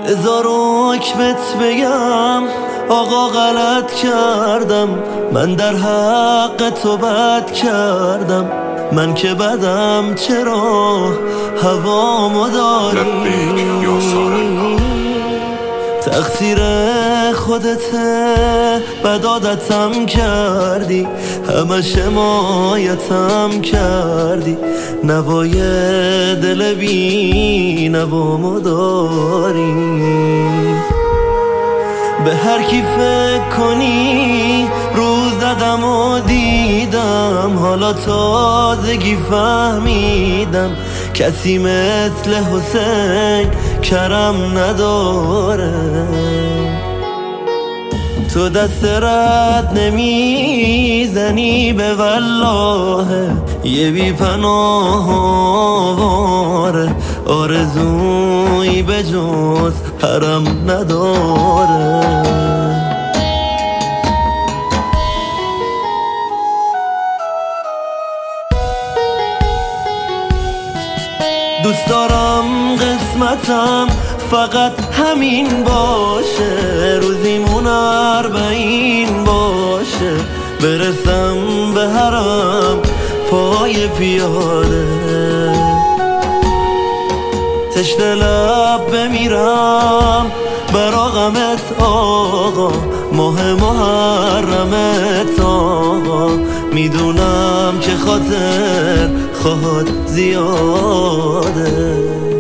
هزار حکمت بگم آقا غلط کردم، من در حق تو بد کردم. من که بدم چرا هوامو داری؟ تقصیر خودته، بد عادتم کردی، همش حمایتم کردی. نوای دل بی نوامو داری. به هر کی فکر کنی روز زدم و دیدم، حالا تازگی فهمیدم کسی مثل حسین کرم نداره. تو دست رد نمیزنی به والله، یه بی پناه آواره، آرزویی به جز حرم نداره. دوست دارم قسمتم فقط همین باشه، روزیمون 40 باشه، برسم به حرم پای پیاده. تشنه لب بمیرم برا غمت آقا، ماه محرمت آقا. میدونم که خاطر خواهد زیاده.